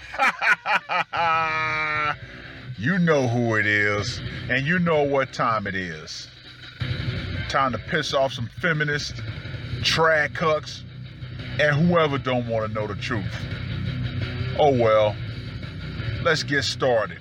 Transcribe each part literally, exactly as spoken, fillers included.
You know who it is, and you know what time it is. Time to piss off some feminists, trad cucks, and whoever don't want to know the truth. Oh well, let's get started.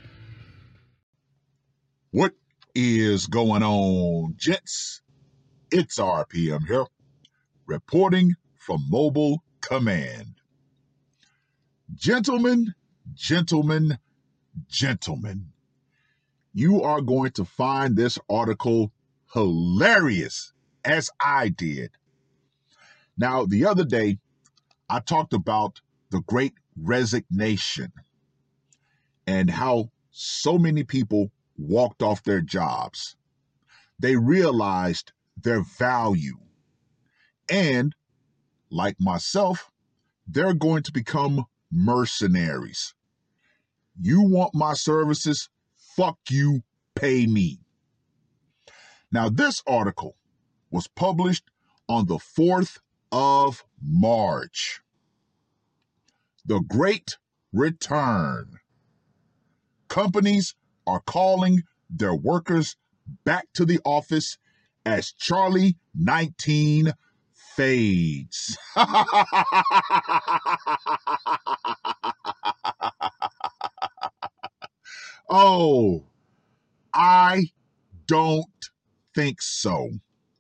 What is going on, gents? It's R P M here, reporting from Mobile Command. Gentlemen, gentlemen, gentlemen, you are going to find this article hilarious, as I did. Now, the other day, I talked about the Great Resignation and how so many people walked off their jobs. They realized their value. And, like myself, they're going to become mercenaries. You want my services? Fuck you, pay me. Now, this article was published on the fourth of March. The Great Return. Companies are calling their workers back to the office as Charlie nineteen fades. Oh, I don't think so.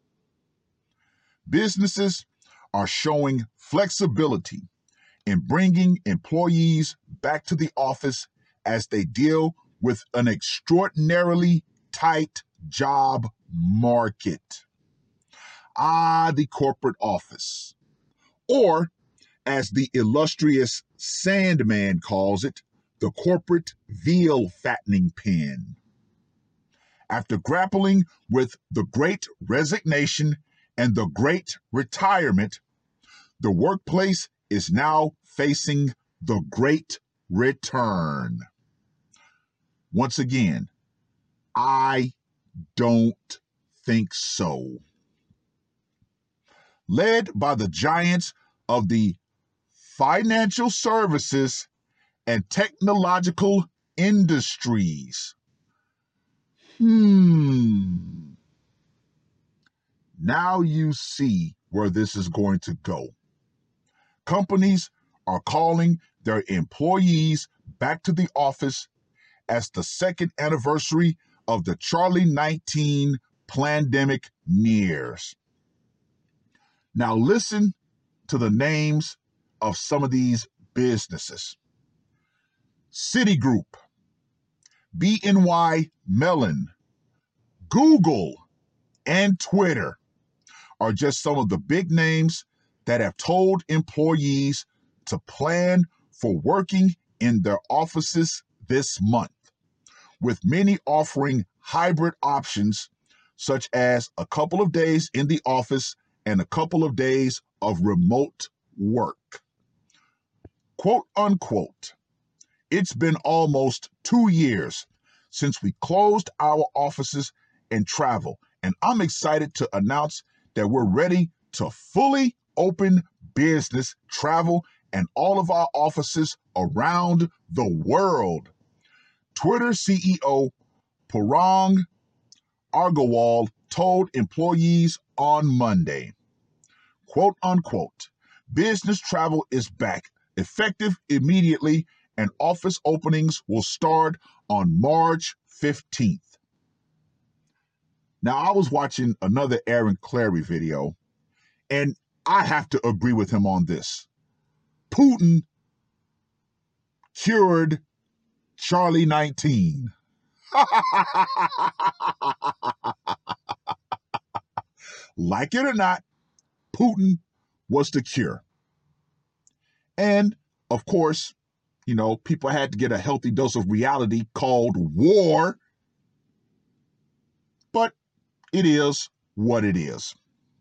Businesses are showing flexibility in bringing employees back to the office as they deal with an extraordinarily tight job market. Ah, the corporate office. Or, as the illustrious Sandman calls it, the corporate veal fattening pen. After grappling with the Great Resignation and the Great Retirement, the workplace is now facing the Great Return. Once again, I don't think so. Led by the giants of the financial services and technological industries. Hmm. Now you see where this is going to go. Companies are calling their employees back to the office as the second anniversary of the Charlie nineteen pandemic nears. Now listen to the names of some of these businesses. Citigroup, B N Y Mellon, Google, and Twitter are just some of the big names that have told employees to plan for working in their offices this month, with many offering hybrid options such as a couple of days in the office and a couple of days of remote work. Quote unquote, it's been almost two years since we closed our offices and travel, and I'm excited to announce that we're ready to fully open business, travel, and all of our offices around the world. Twitter C E O Parag Agrawal told employees on Monday, quote unquote, business travel is back, effective immediately, and office openings will start on March fifteenth. Now, I was watching another Aaron Clarey video, and I have to agree with him on this. Putin cured Charlie nineteen. Like it or not, Putin was the cure. And, of course, you know, people had to get a healthy dose of reality called war. But it is what it is.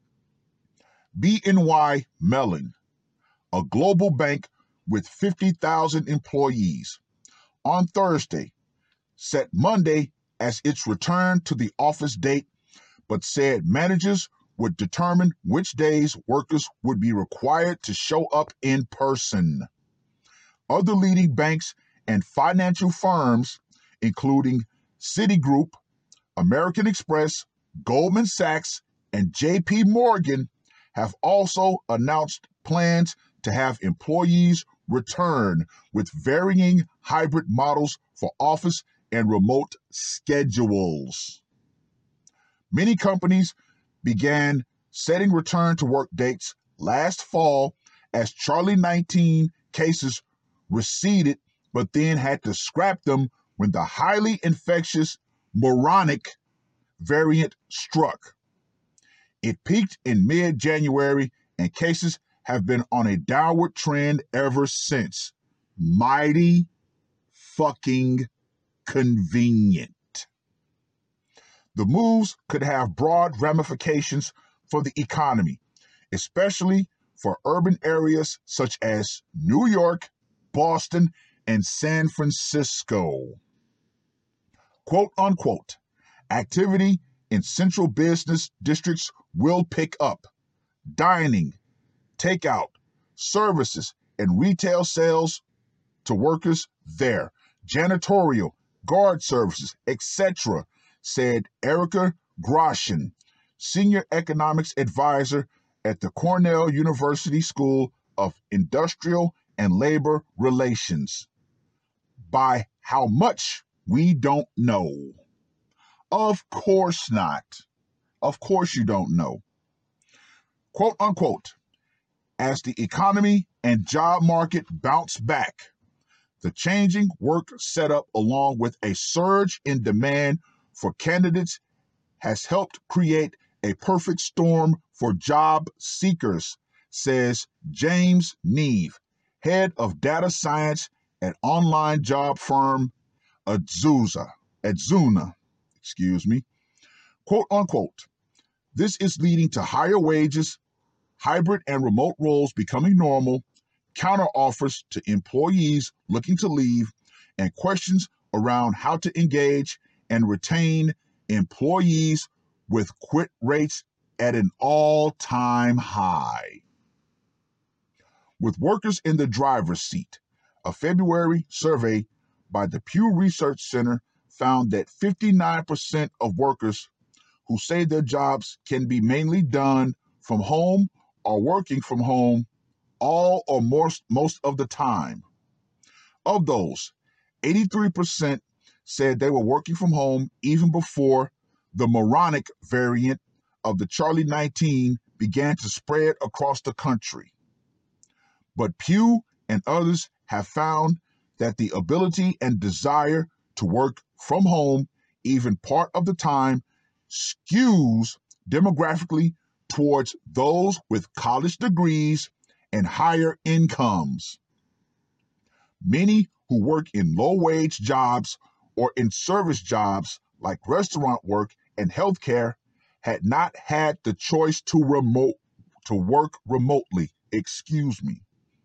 B N Y Mellon, a global bank with fifty thousand employees, on Thursday set Monday as its return to the office date, but said managers would determine which days workers would be required to show up in person. Other leading banks and financial firms, including Citigroup, American Express, Goldman Sachs, and J P Morgan, have also announced plans to have employees return with varying hybrid models for office and remote schedules. Many companies began setting return to work dates last fall as Charlie nineteen cases receded, but then had to scrap them when the highly infectious moronic variant struck. It peaked in mid-January, and cases have been on a downward trend ever since. Mighty fucking convenient. The moves could have broad ramifications for the economy, especially for urban areas such as New York, Boston, and San Francisco. Quote unquote, activity in central business districts will pick up. Dining, takeout, services, and retail sales to workers there, janitorial, guard services, et cetera, said Erica Groshin, senior economics advisor at the Cornell University School of Industrial and Labor Relations. By how much, we don't know. Of course not. Of course you don't know. Quote unquote, as the economy and job market bounce back, the changing work setup along with a surge in demand for candidates has helped create a perfect storm for job seekers, says James Neve, head of data science at online job firm Azusa, Adzuna, excuse me. Quote unquote, this is leading to higher wages, hybrid and remote roles becoming normal, counteroffers to employees looking to leave, and questions around how to engage and retain employees with quit rates at an all-time high. With workers in the driver's seat, a February survey by the Pew Research Center found that fifty-nine percent of workers who say their jobs can be mainly done from home are working from home all or most, most of the time. Of those, eighty-three percent said they were working from home even before the moronic variant of the Charlie nineteen began to spread across the country. But Pew and others have found that the ability and desire to work from home, even part of the time, skews demographically towards those with college degrees and higher incomes. Many who work in low-wage jobs or in service jobs like restaurant work and healthcare had not had the choice to remote to work remotely. Excuse me.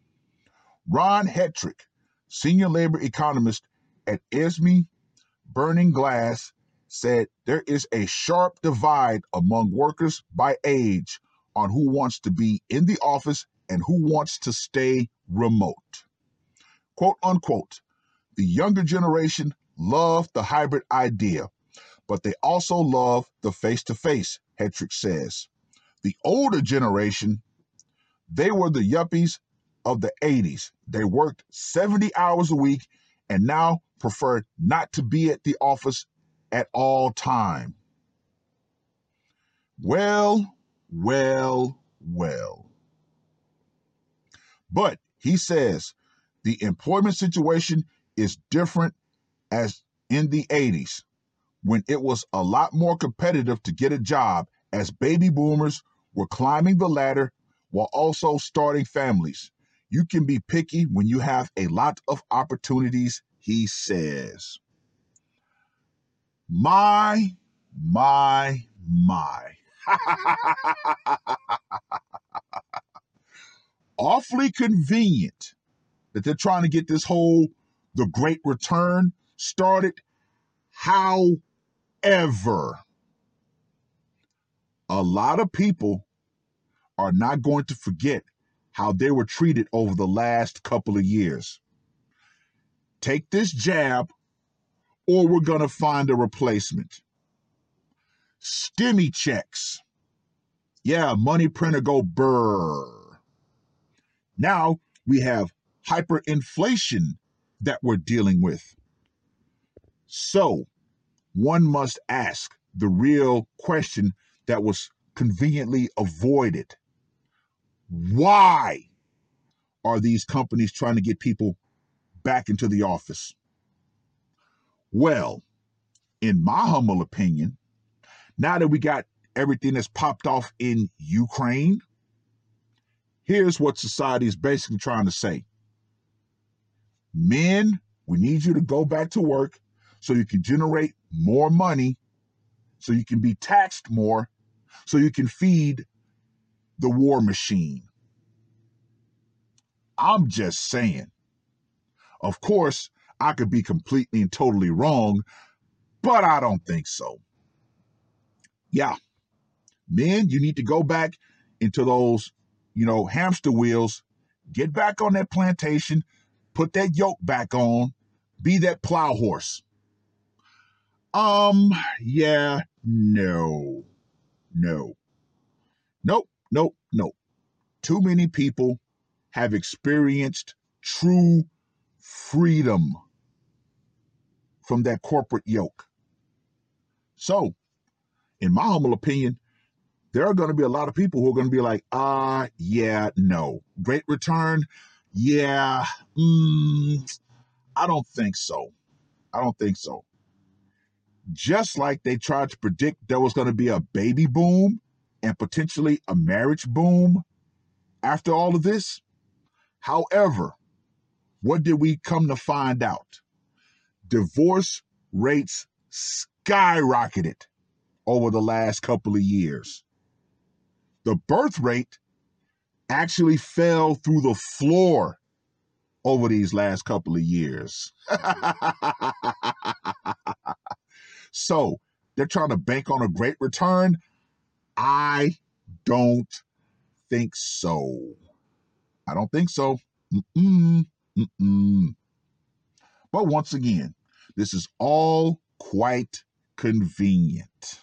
Ron Hetrick, senior labor economist at Esme Burning Glass, said there is a sharp divide among workers by age on who wants to be in the office and who wants to stay remote. Quote unquote, the younger generation love the hybrid idea, but they also love the face-to-face, Hetrick says. The older generation, they were the yuppies of the eighties. They worked seventy hours a week and now prefer not to be at the office at all time. Well, well, well. But he says the employment situation is different as in the eighties, when it was a lot more competitive to get a job as baby boomers were climbing the ladder while also starting families. You can be picky when you have a lot of opportunities, he says. My, my, my. Awfully convenient that they're trying to get this whole the great return started. However, a lot of people are not going to forget how they were treated over the last couple of years. take this jab or we're going to find a replacement. Stimmy checks. Yeah, money printer go brr. Now we have hyperinflation that we're dealing with. So one must ask the real question that was conveniently avoided. Why are these companies trying to get people back into the office? Well, in my humble opinion, now that we got everything that's popped off in Ukraine, here's what society is basically trying to say. Men, we need you to go back to work so you can generate more money, so you can be taxed more, so you can feed the war machine. I'm just saying. Of course, I could be completely and totally wrong, but I don't think so. Yeah, men, you need to go back into those, you know, hamster wheels, get back on that plantation, put that yoke back on, be that plow horse. Um, yeah, no, no, nope, nope, nope. Too many people have experienced true freedom from that corporate yoke. So, in my humble opinion, there are going to be a lot of people who are going to be like, ah, uh, yeah, no. Great return? Yeah, mm, I don't think so. I don't think so. Just like they tried to predict there was going to be a baby boom and potentially a marriage boom after all of this. However, what did we come to find out? Divorce rates skyrocketed over the last couple of years. The birth rate actually fell through the floor over these last couple of years. So they're trying to bank on a great return. I don't think so. I don't think so. Mm-mm, mm-mm. But once again, this is all quite convenient.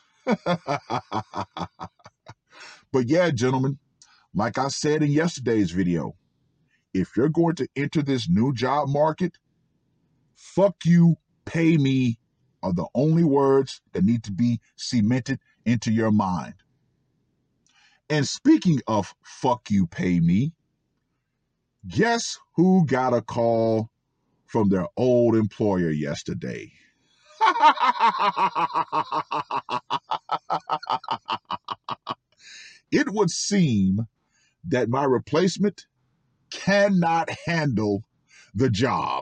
But yeah, gentlemen, like I said in yesterday's video, if you're going to enter this new job market, fuck you, pay me are the only words that need to be cemented into your mind. And speaking of fuck you, pay me, guess who got a call from their old employer yesterday? It would seem that my replacement cannot handle the job.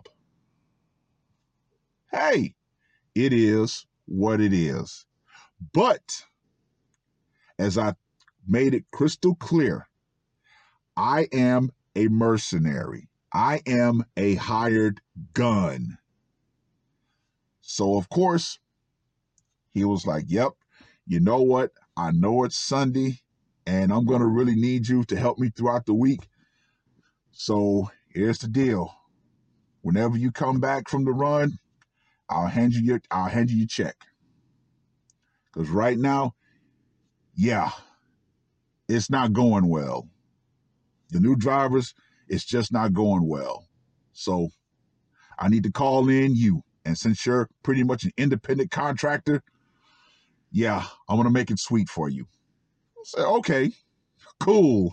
Hey, it is what it is. But as I made it crystal clear, I am a mercenary. I am a hired gun. So, of course, he was like, yep, you know what? I know it's Sunday, and I'm going to really need you to help me throughout the week. So here's the deal. Whenever you come back from the run, I'll hand you your, I'll hand you your check. Because right now, yeah, it's not going well. The new drivers, it's just not going well. So I need to call in you. And since you're pretty much an independent contractor, yeah, I'm going to make it sweet for you. I said, okay, cool.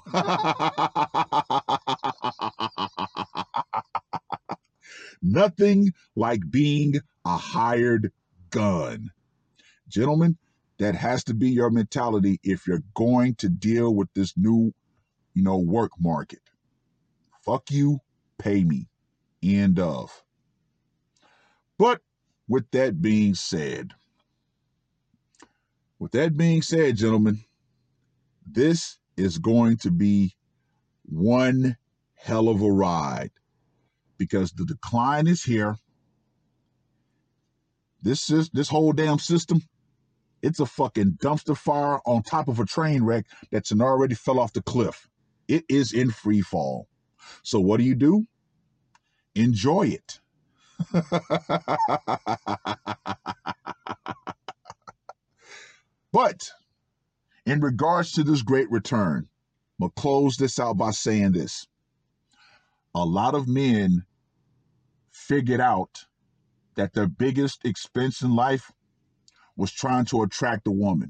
Nothing like being a hired gun. Gentlemen, that has to be your mentality if you're going to deal with this new, you know, work market. Fuck you, pay me. End of. But with that being said, with that being said, gentlemen, this is going to be one hell of a ride because the decline is here. This is this whole damn system. It's a fucking dumpster fire on top of a train wreck that's an already fell off the cliff. It is in free fall. So what do you do? Enjoy it. But in regards to this great return, I'm going to close this out by saying this. A lot of men figured out that their biggest expense in life was trying to attract a woman.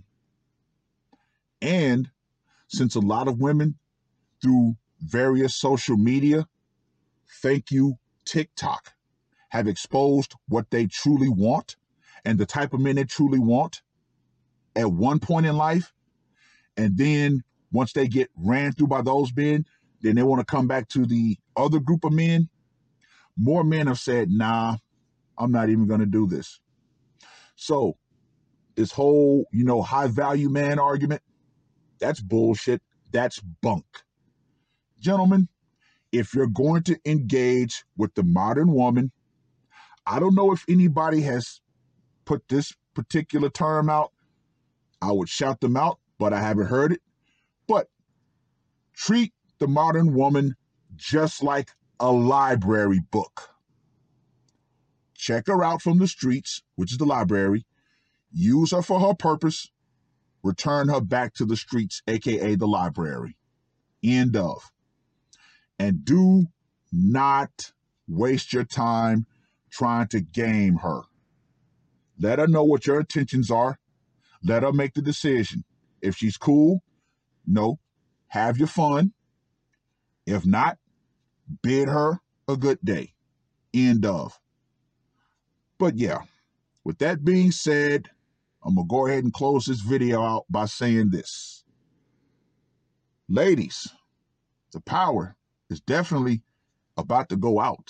And since a lot of women through various social media, thank you, TikTok, have exposed what they truly want and the type of men they truly want at one point in life, and then once they get ran through by those men, then they want to come back to the other group of men. More men have said, nah, I'm not even going to do this. So this whole, you know, high value man argument, that's bullshit. That's bunk. Gentlemen, if you're going to engage with the modern woman, I don't know if anybody has put this particular term out. I would shout them out, but I haven't heard it. But treat the modern woman just like a library book. Check her out from the streets, which is the library. Use her for her purpose. Return her back to the streets, aka the library. End of. And do not waste your time trying to game her. Let her know what your intentions are. Let her make the decision. If she's cool, no, have your fun. If not, bid her a good day. End of. But yeah, with that being said, I'm going to go ahead and close this video out by saying this. Ladies, the power is definitely about to go out.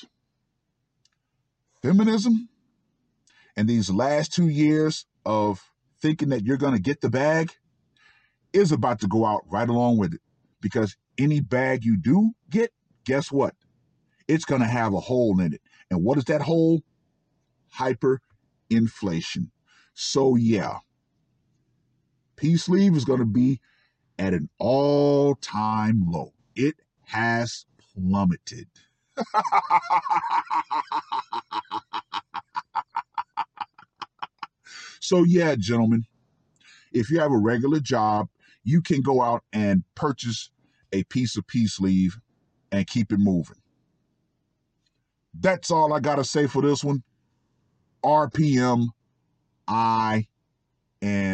Feminism and these last two years of thinking that you're going to get the bag is about to go out right along with it. Because any bag you do get, guess what? It's going to have a hole in it. And what is that hole? Hyperinflation. So yeah, Peace Leave is going to be at an all-time low. It has plummeted. So yeah, gentlemen, if you have a regular job, you can go out and purchase a piece of Peace Leave and keep it moving. That's all I got to say for this one. R P M, I am